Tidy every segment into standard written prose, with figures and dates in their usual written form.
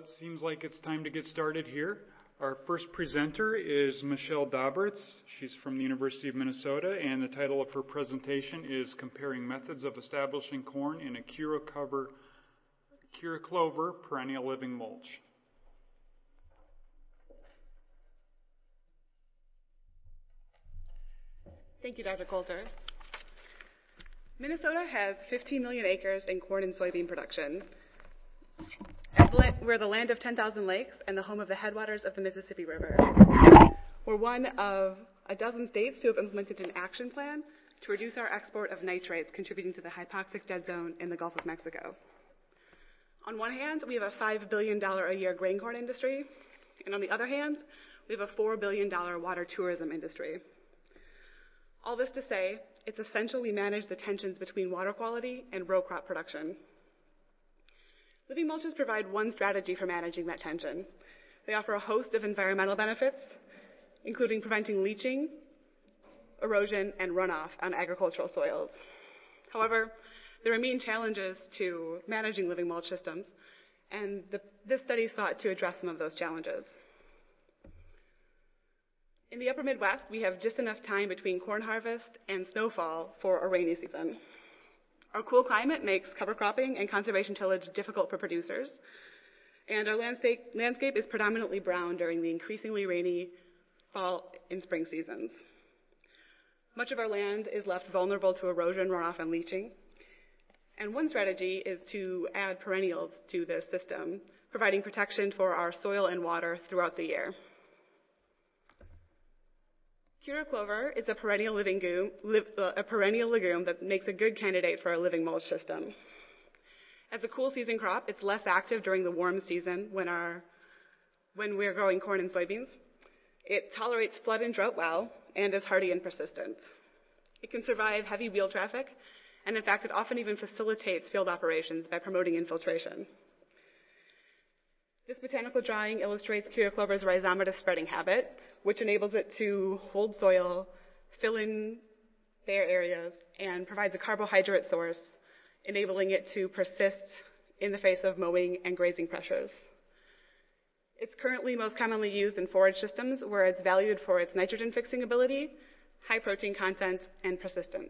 it seems like it's time to get started here. Our first presenter is Michelle Dauberts. She's from the University of Minnesota, and the title of her presentation is Comparing Methods of Establishing Corn in a Kira Clover Perennial Living Mulch. Thank you, Dr. Coulter. Minnesota has 15 million acres in corn and soybean production. We're the land of 10,000 lakes and the home of the headwaters of the Mississippi River. We're one of a dozen states to have implemented an action plan to reduce our export of nitrates, contributing to the hypoxic dead zone in the Gulf of Mexico. On one hand, we have a $5 billion a year grain corn industry, and on the other hand, we have a $4 billion water tourism industry. All this to say, it's essential we manage the tensions between water quality and row crop production. Living mulches provide one strategy for managing that tension. They offer a host of environmental benefits, including preventing leaching, erosion, and runoff on agricultural soils. However, there are main challenges to managing living mulch systems, and this study sought to address some of those challenges. In the upper Midwest, we have just enough time between corn harvest and snowfall for a rainy season. Our cool climate makes cover cropping and conservation tillage difficult for producers, and our landscape is predominantly brown during the increasingly rainy fall and spring seasons. Much of our land is left vulnerable to erosion, runoff, and leaching, and one strategy is to add perennials to this system, providing protection for our soil and water throughout the year. Kira clover is a perennial legume that makes a good candidate for a living mulch system. As a cool season crop, it's less active during the warm season when we're growing corn and soybeans. It tolerates flood and drought well and is hardy and persistent. It can survive heavy wheel traffic, and in fact, it often even facilitates field operations by promoting infiltration. This botanical drawing illustrates Kira clover's rhizomatous spreading habit, which enables it to hold soil, fill in bare areas, and provides a carbohydrate source, enabling it to persist in the face of mowing and grazing pressures. It's currently most commonly used in forage systems where it's valued for its nitrogen fixing ability, high protein content, and persistence.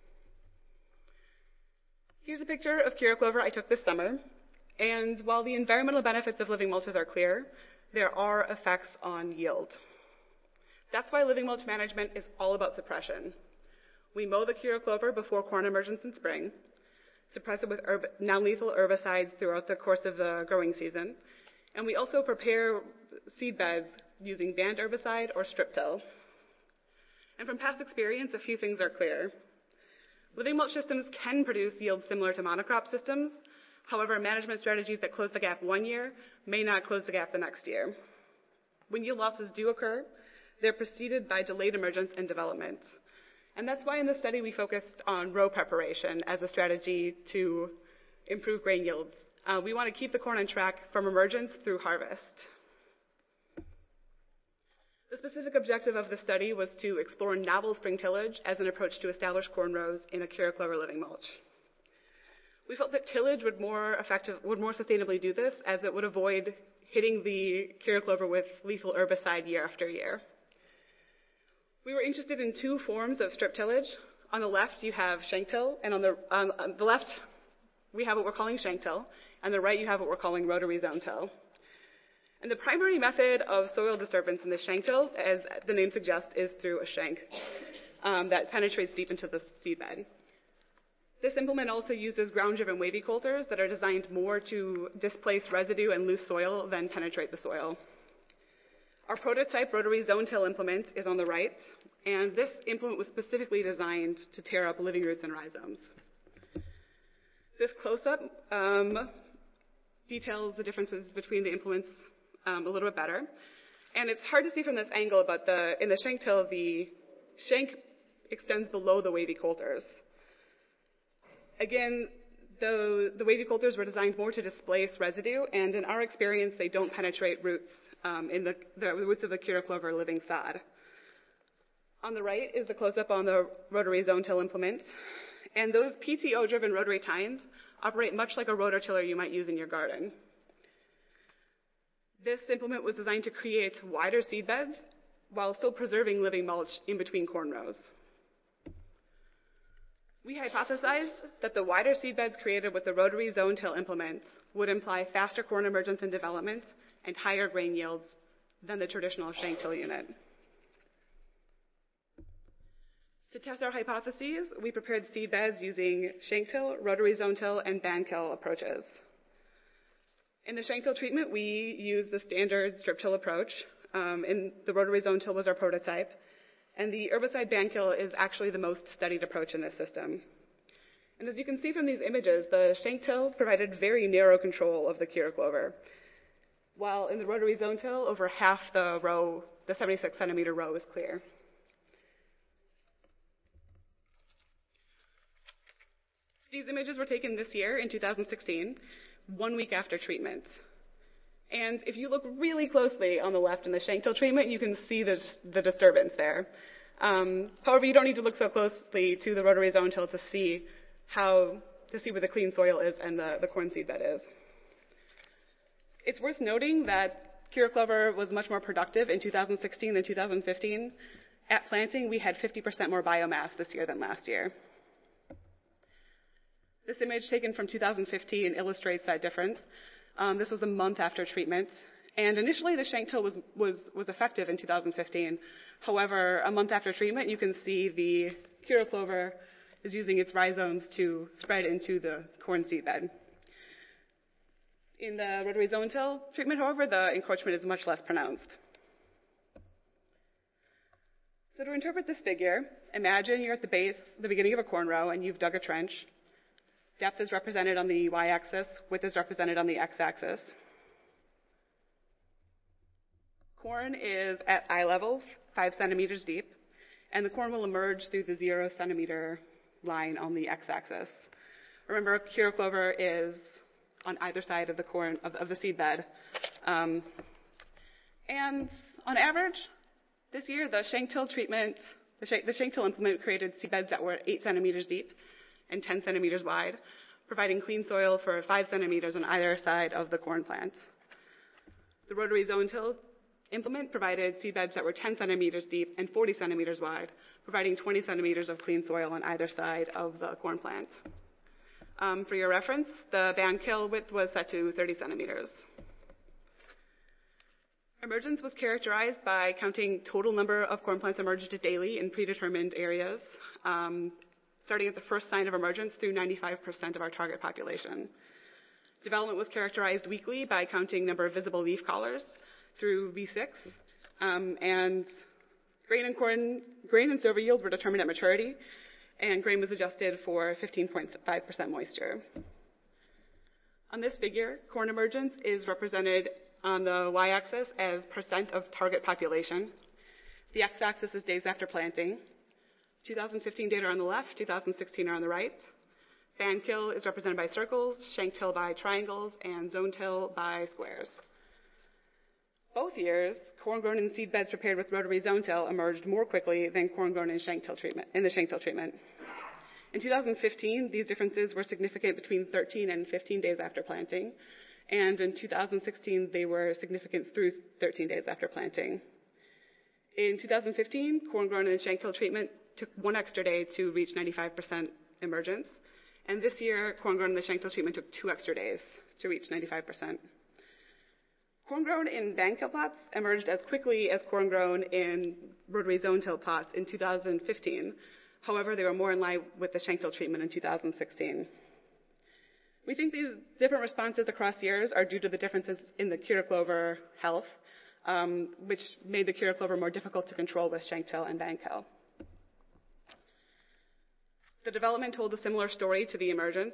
Here's a picture of Kira clover I took this summer. And while the environmental benefits of living mulches are clear, there are effects on yield. That's why living mulch management is all about suppression. We mow the Kira clover before corn emergence in spring, suppress it with non-lethal herbicides throughout the course of the growing season, and we also prepare seed beds using banned herbicide or strip till. And from past experience, a few things are clear. Living mulch systems can produce yields similar to monocrop systems. However, management strategies that close the gap one year may not close the gap the next year. When yield losses do occur, they're preceded by delayed emergence and development. And that's why in this study we focused on row preparation as a strategy to improve grain yields. We want to keep the corn on track from emergence through harvest. The specific objective of the study was to explore novel spring tillage as an approach to establish corn rows in a Kira clover living mulch. We felt that tillage would more sustainably do this, as it would avoid hitting the Kira clover with lethal herbicide year after year. We were interested in two forms of strip tillage. On the left, you have shank till, and on the left, we have what we're calling shank till. On the right, you have what we're calling rotary zone till. And the primary method of soil disturbance in the shank till, as the name suggests, is through a shank that penetrates deep into the seed bed. This implement also uses ground-driven wavy coulters that are designed more to displace residue and loose soil than penetrate the soil. Our prototype rotary zone till implement is on the right, and this implement was specifically designed to tear up living roots and rhizomes. This close-up details the differences between the implements a little bit better. And it's hard to see from this angle, but in the shank till, the shank extends below the wavy coulters. Again, the wavy coulters were designed more to displace residue, and in our experience, they don't penetrate roots in the roots of the Kira clover living sod. On the right is the close-up on the rotary zone till implement, and those PTO-driven rotary tines operate much like a rototiller you might use in your garden. This implement was designed to create wider seed beds while still preserving living mulch in between corn rows. We hypothesized that the wider seed beds created with the rotary zone till implement would imply faster corn emergence and development and higher grain yields than the traditional shank till unit. To test our hypotheses, we prepared seed beds using shank till, rotary zone till, and band kill approaches. In the shank till treatment, we used the standard strip till approach, and the rotary zone till was our prototype. And the herbicide band kill is actually the most studied approach in this system. And as you can see from these images, the shank till provided very narrow control of the Kira clover, while in the rotary zone till, over half the row, the 76 centimeter row, is clear. These images were taken this year in 2016, 1 week after treatment. And if you look really closely on the left in the shank till treatment, you can see the disturbance there. However, you don't need to look so closely to the rotary zone till to see where the clean soil is and the corn seed bed is. It's worth noting that Kira clover was much more productive in 2016 than 2015. At planting, we had 50% more biomass this year than last year. This image taken from 2015 illustrates that difference. This was a month after treatment, and initially the shank till was effective in 2015. However, a month after treatment, you can see the Kira clover is using its rhizomes to spread into the corn seed bed. In the rotary zone till treatment, however, the encroachment is much less pronounced. So to interpret this figure, imagine you're at the beginning of a corn row, and you've dug a trench. Depth is represented on the y-axis, width is represented on the x-axis. Corn is at eye level, 5 centimeters deep, and the corn will emerge through the 0 centimeter line on the x-axis. Remember, Kira clover is on either side of the corn of the seed bed. And on average, this year, the shank till treatment, the shank till implement created seed beds that were 8 centimeters deep and 10 centimeters wide, providing clean soil for 5 centimeters on either side of the corn plant. The rotary zone till implement provided seed beds that were 10 centimeters deep and 40 centimeters wide, providing 20 centimeters of clean soil on either side of the corn plant. For your reference, the band kill width was set to 30 centimeters. Emergence was characterized by counting total number of corn plants emerged daily in predetermined areas, starting at the first sign of emergence through 95% of our target population. Development was characterized weekly by counting number of visible leaf collars through V6, and grain and silver yields were determined at maturity, and grain was adjusted for 15.5% moisture. On this figure, corn emergence is represented on the y-axis as percent of target population. The x-axis is days after planting. 2015 data are on the left, 2016 are on the right. Band kill is represented by circles, shank till by triangles, and zone till by squares. Both years, corn grown in seed beds prepared with rotary zone till emerged more quickly than corn grown in the shank till treatment. In 2015, these differences were significant between 13 and 15 days after planting, and in 2016, they were significant through 13 days after planting. In 2015, corn grown in the shank till treatment took 1 extra day to reach 95% emergence, and this year, corn grown in the shank till treatment took 2 extra days to reach 95%. Corn grown in band kill plots emerged as quickly as corn grown in rotary zone till plots in 2015. However, they were more in line with the shank till treatment in 2016. We think these different responses across years are due to the differences in the Kira clover health, which made the Kira clover more difficult to control with shank till and band kill. The development told a similar story to the emergence.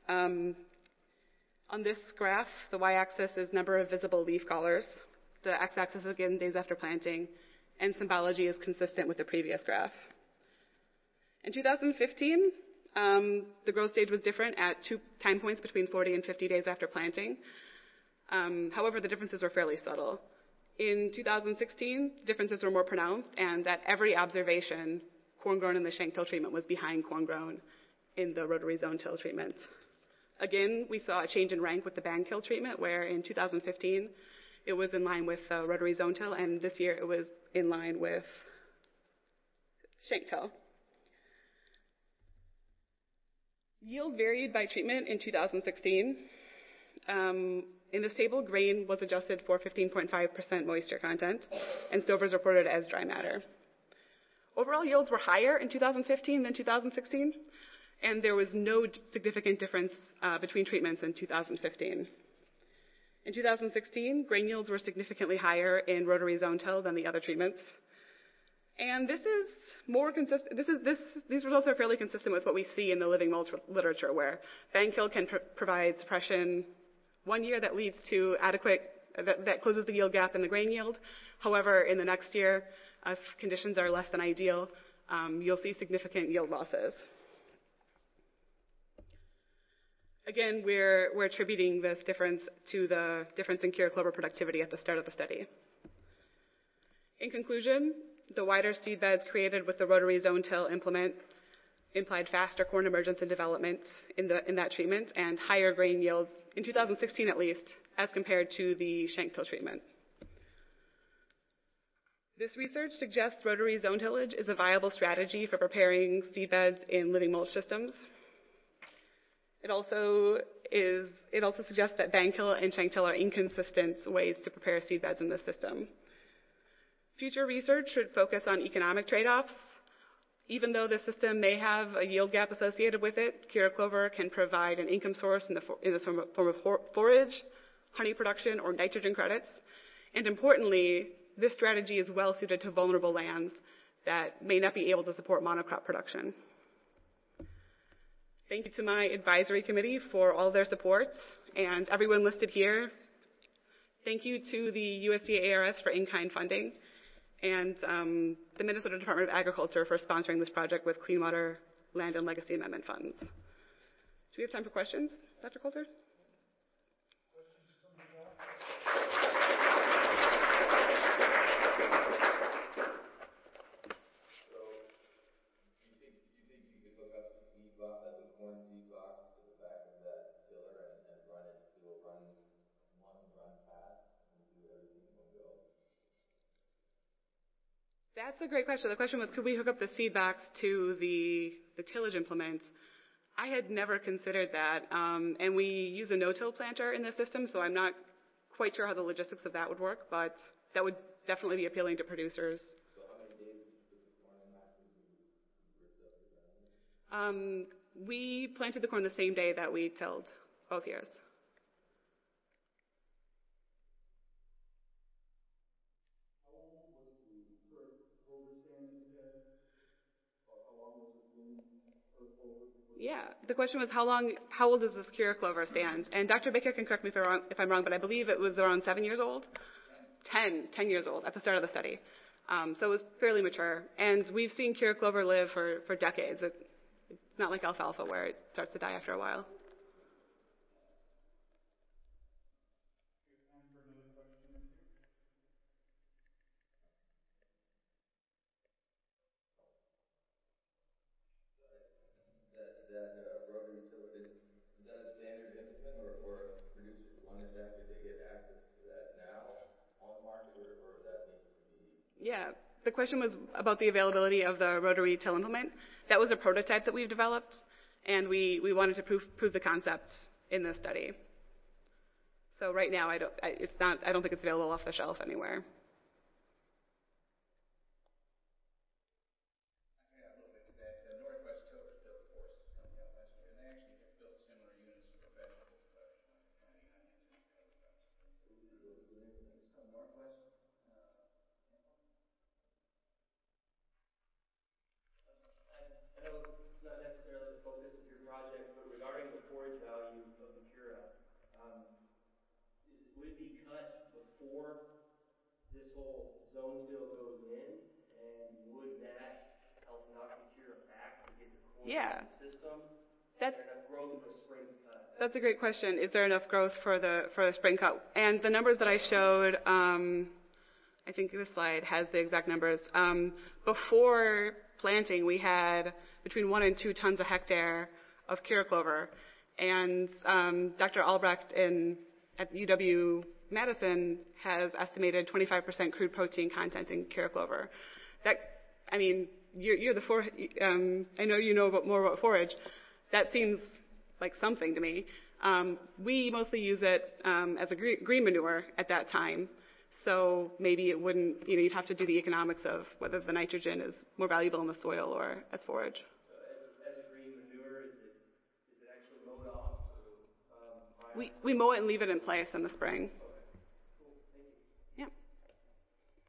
On this graph, the y-axis is number of visible leaf collars. The x-axis is again days after planting, and symbology is consistent with the previous graph. In 2015, the growth stage was different at 2 time points between 40 and 50 days after planting. However, the differences were fairly subtle. In 2016, differences were more pronounced, and at every observation, corn grown in the shank till treatment was behind corn grown in the rotary zone till treatment. Again, we saw a change in rank with the band kill treatment, where in 2015, it was in line with rotary zone till, and this year it was in line with shank till. Yield varied by treatment in 2016. In this table, grain was adjusted for 15.5% moisture content, and Stover's reported as dry matter. Overall yields were higher in 2015 than 2016, and there was no significant difference between treatments in 2015. In 2016, grain yields were significantly higher in rotary zone till than the other treatments. And this is more consistent. These results are fairly consistent with what we see in the living mulch literature, where Vankill can provide suppression one year that leads to that closes the yield gap in the grain yield. However, in the next year, if conditions are less than ideal, you'll see significant yield losses. Again, we're attributing this difference to the difference in Kira clover productivity at the start of the study. In conclusion, the wider seed beds created with the rotary zone till implement implied faster corn emergence and development in that treatment and higher grain yields, in 2016 at least, as compared to the shank till treatment. This research suggests rotary zone tillage is a viable strategy for preparing seed beds in living mulch systems. It also suggests that Vankill and shank till are inconsistent ways to prepare seed beds in this system. Future research should focus on economic trade-offs. Even though the system may have a yield gap associated with it, Kira clover can provide an income source in the form of forage, honey production, or nitrogen credits. And importantly, this strategy is well suited to vulnerable lands that may not be able to support monocrop production. Thank you to my advisory committee for all their support, and everyone listed here. Thank you to the USDA ARS for in-kind funding, and the Minnesota Department of Agriculture for sponsoring this project with Clean Water, Land, and Legacy Amendment funds. Do we have time for questions, Dr. Coulter? That's a great question. The question was, could we hook up the seed box to the tillage implement? I had never considered that, and we use a no-till planter in the system, so I'm not quite sure how the logistics of that would work, but that would definitely be appealing to producers. So how many days does the corn have to be ripped up the ground? We planted the corn the same day that we tilled, both years. Yeah, the question was how old is this Kira clover stand? And Dr. Baker can correct me if I'm wrong, but I believe it was around 7 years old? 10 years old at the start of the study. So it was fairly mature. And we've seen Kira clover live for decades. It's not like alfalfa where it starts to die after a while. Yeah, the question was about the availability of the rotary till implement. That was a prototype that we've developed, and we wanted to prove the concept in this study. So right now, I don't think it's available off the shelf anywhere. This whole zone still goes in, and would that help knock the Kira back to get the corn system? That's enough growth for spring cut? That's a great question. Is there enough growth for the spring cut? And the numbers that I showed, I think this slide has the exact numbers. Before planting, we had between 1 and 2 tons a hectare of Kira clover, and Dr. Albrecht at UW Madison has estimated 25% crude protein content in Kara clover. You're the I know you know more about forage. That seems like something to me. We mostly use it as a green manure at that time. So maybe it wouldn't, you'd have to do the economics of whether the nitrogen is more valuable in the soil or as forage. So as a green manure, is it actually mowed off? We mow it and leave it in place in the spring.